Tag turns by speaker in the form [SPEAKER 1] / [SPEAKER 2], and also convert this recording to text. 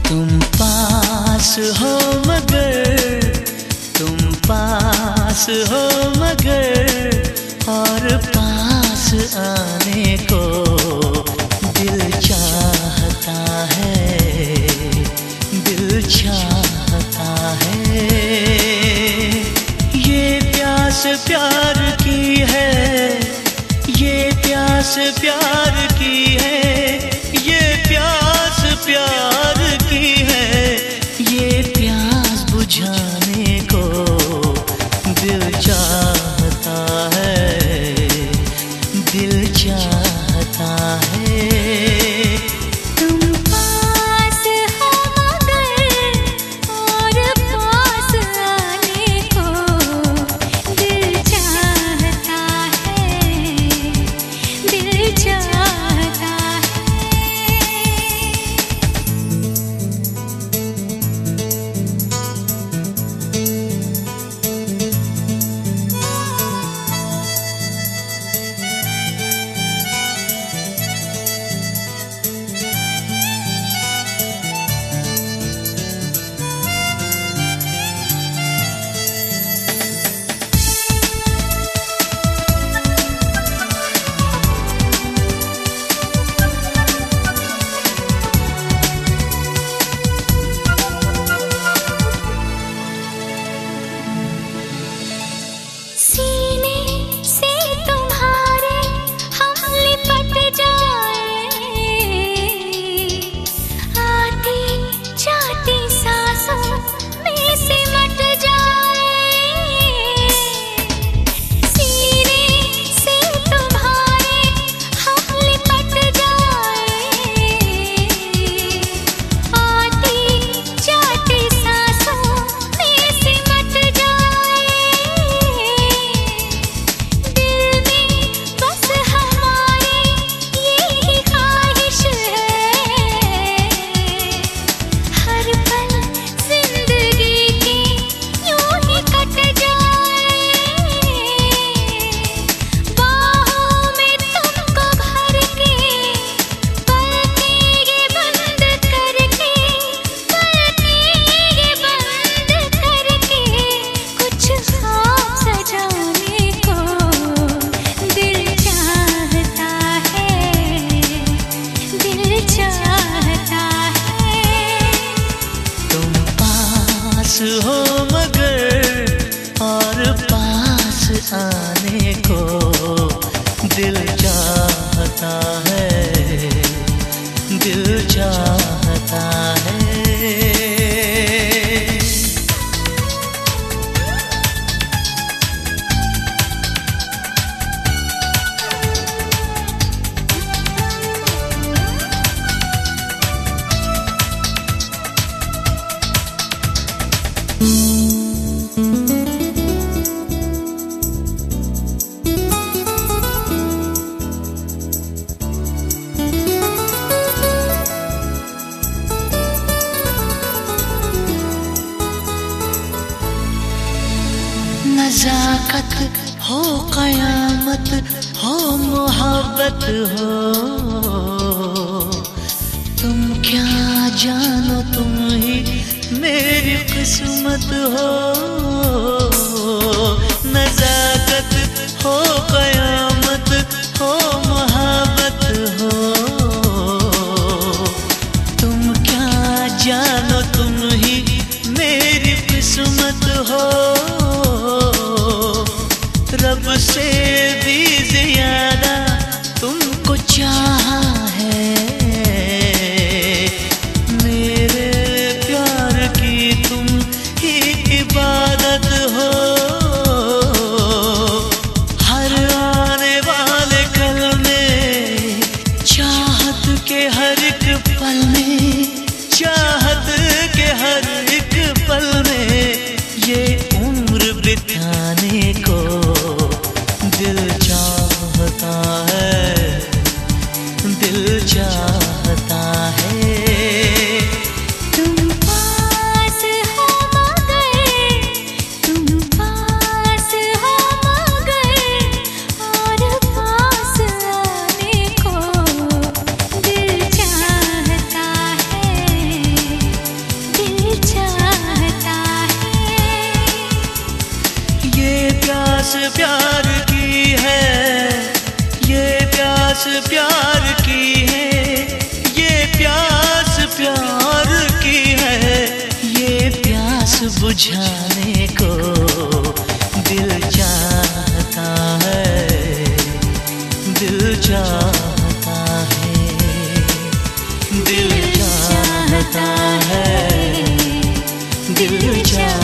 [SPEAKER 1] तुम पास हो मगर, तुम पास हो मगर, और पास आने को दिल चाहता है, दिल चाहता है। ये प्यास प्यार की है, ये प्यास प्यार की है, ये प्यास प्यार की है। ये प्यास बुझाने को दिल चाहता है, दिल चाहता है। हो मगर, और पास आने को दिल चाहता है, दिल चाहता है। नज़ाकत हो, क़यामत हो, मोहब्बत हो, तुम क्या जानो, तुम ही मेरी किस्मत हो। नज़ाकत हो, क़यामत हो, मोहब्बत हो, तुम क्या जानो, तुम ही मेरी किस्मत हो। रब से भी ज़्यादा तुमको चाहा है, मेरे प्यार की तुम ही इबादत हो। हर आने वाले कल में, चाहत के हर एक पल में, चाहत के हर एक पल में, ये उम्र बिताने को दिल चाहता है, दिल चाहता है।
[SPEAKER 2] तुम पास हो मगर, तुम पास हो मगर, और पास आने को दिल चाहता है,
[SPEAKER 1] बुझाने को दिल चाहता है, दिल चाहता है, दिल चाहता है, दिल चाहता है।